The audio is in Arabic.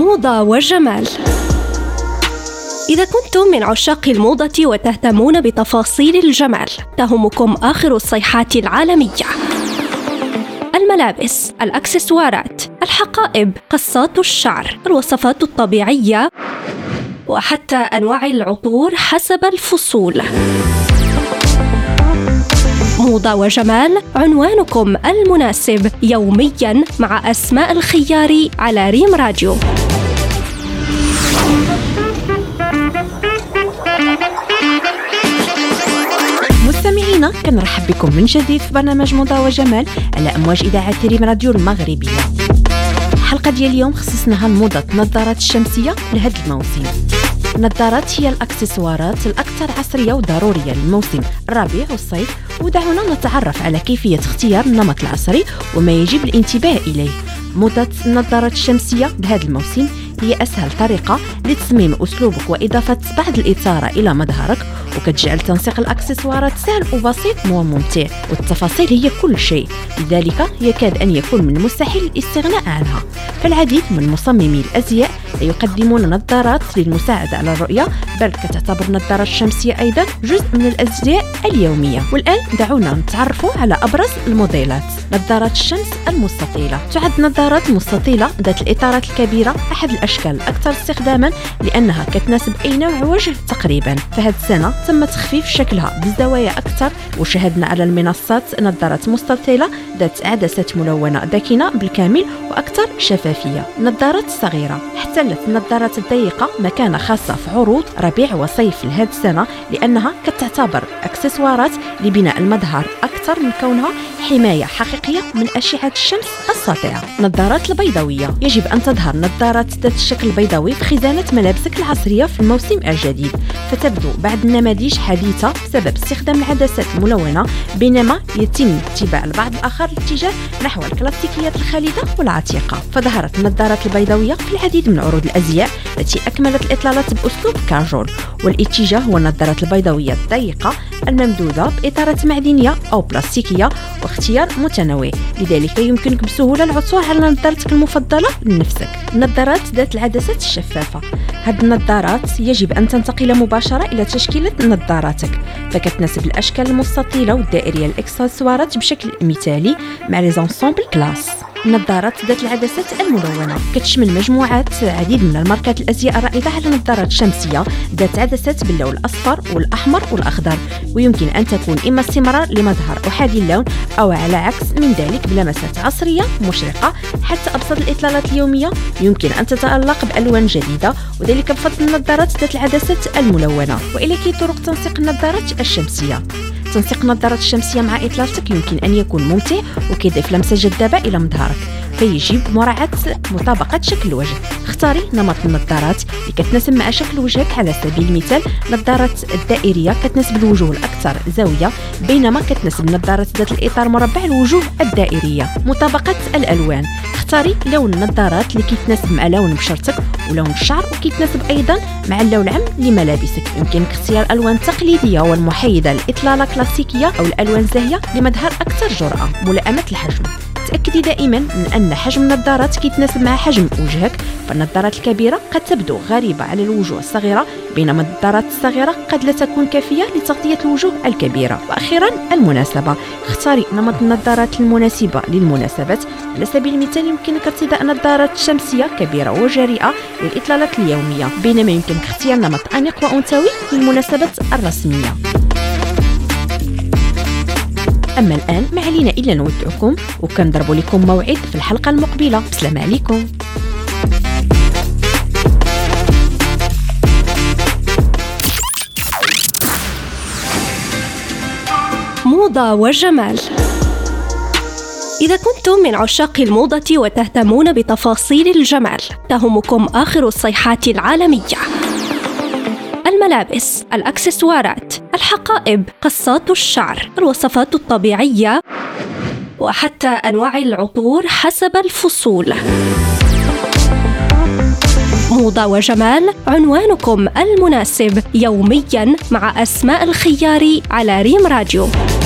موضة وجمال. إذا كنتم من عشاق الموضة وتهتمون بتفاصيل الجمال، تهمكم آخر الصيحات العالمية: الملابس، الأكسسوارات، الحقائب، قصات الشعر، الوصفات الطبيعية، وحتى أنواع العطور حسب الفصول. موضة وجمال، عنوانكم المناسب يومياً مع أسماء الخياري على ريم راديو. مستمعينا، كنرحب بكم من جديد في برنامج موضة وجمال على أمواج إذاعة ريم راديو المغربية. الحلقة ديال اليوم خصصناها لموضة النظارات الشمسية لهذا الموسم. النظارات هي الأكسسوارات الأكثر عصرية وضرورية للموسم الربيع والصيف، ودعونا نتعرف على كيفية اختيار النمط العصري وما يجب الانتباه إليه. موضة النظارات الشمسية لهذا الموسم هي أسهل طريقة لتصميم أسلوبك وإضافة بعض الإثارة إلى مظهرك، وكتجعل تنسيق الأكسسوارات سهل وبسيط وممتع، والتفاصيل هي كل شيء، لذلك يكاد أن يكون من المستحيل الاستغناء عنها. فالعديد من مصممي الأزياء يقدمون نظارات للمساعدة على الرؤية، بل كتعتبر النظارات الشمسية أيضا جزء من الأزياء اليومية. والآن دعونا نتعرفوا على أبرز الموديلات. نظارات الشمس المستطيلة. تعد نظارات مستطيلة ذات الإطارات الكبيرة أحد الأشكال الأكثر استخداما، لأنها كتناسب أي نوع وجه تقريبا. فهذه السنة تم تخفيف شكلها بزوايا أكثر، وشاهدنا على المنصات نظارات مستطيلة ذات عدسة ملونة ذكية بالكامل وأكثر شفافية. نظارات صغيرة. احتلت النظارات الضيقة مكانة خاصة في عروض ربيع وصيف لهذه السنة، لأنها كتعتبر أكسسوارات لبناء المظهر أكثر من كونها حماية حقيقية من أشعة الشمس الساطعة. نظارات البيضاوية. يجب أن تظهر نظارات ذات الشكل البيضاوي في خزانة ملابسك العصرية في الموسم الجديد، فتبدو بعض النماذج حديثة بسبب استخدام العدسات الملونة، بينما يتم اتباع البعض الآخر الاتجاه نحو الكلاسيكيات الخالدة والعتيقة. فظهرت النظارات البيضاوية في العديد من عروض الأزياء التي أكملت الإطلالات بأسلوب كاجول، والاتجاه هو النظارات البيضاوية الضيقة الممدودة بإطارات معدنية أو بلاستيكية، واختيار متنوع، لذلك يمكنك بسهولة العثور على نظارتك المفضلة لنفسك. النظارات ذات العدسات الشفافة. هذه النظارات يجب أن تنتقل مباشرة إلى تشكيلة نظاراتك، فكتناسب الأشكال المستطيلة والدائرية الإكسسوارات بشكل مثالي مع لي زونسومبل كلاس. النظارات ذات العدسات الملونة. كتشمل مجموعات عديد من الماركات الأزياء الرائدة على نظارات شمسية ذات عدسات باللون الأصفر والأحمر والأخضر، ويمكن أن تكون إما استمرار لمظهر أحادي اللون أو على عكس من ذلك بلمسات عصرية مشرقة. حتى أبسط الإطلالات اليومية يمكن أن تتألق بألوان جديدة، وذلك بفضل النظارات ذات العدسات الملونة. وإليك طرق تنسيق النظارات الشمسية. تنسيق النظارات الشمسية مع إطلالتك يمكن أن يكون ممتع وكيضيف لمسة جذابة إلى مظهرك، فيجب مراعاة مطابقة شكل الوجه. اختاري نمط النظارات اللي كتناسب مع شكل وجهك. على سبيل المثال النظارات الدائرية كتناسب الوجوه الأكثر زاوية، بينما كتناسب النظارات ذات الإطار مربع الوجوه الدائرية. مطابقة الألوان. اختاري لون النظارات اللي كيتناسب مع لون بشرتك ولون الشعر، وكيتناسب أيضا مع اللون العام لملابسك. يمكنك اختيار ألوان تقليدية والمحايدة لإطلالة كلاسيكية أو الألوان الزاهية لمظهر أكثر جرأة. ملائمة الحجم. تأكدي دائما من أن حجم النظارات كيتناسب مع حجم وجهك، فالنظارات الكبيرة قد تبدو غريبة على الوجوه الصغيرة، بينما النظارات الصغيرة قد لا تكون كافية لتغطية الوجوه الكبيرة. وأخيرا المناسبة. اختاري نمط النظارات المناسبة للمناسبات. على سبيل المثال يمكنك ارتداء نظارات شمسية كبيرة وجريئة للإطلالات اليومية، بينما يمكنك اختيار نمط أنيق وأنثوي للمناسبات الرسمية. أما الآن ما علينا إلا نودعكم، وكنضرب لكم موعد في الحلقة المقبلة. بسلام عليكم. موضة وجمال. إذا كنتم من عشاق الموضة وتهتمون بتفاصيل الجمال، تهمكم آخر الصيحات العالمية: الملابس، الأكسسوارات، الحقائب، قصات الشعر، الوصفات الطبيعية، وحتى أنواع العطور حسب الفصول. موضة وجمال، عنوانكم المناسب يومياً مع أسماء الخياري على ريم راديو.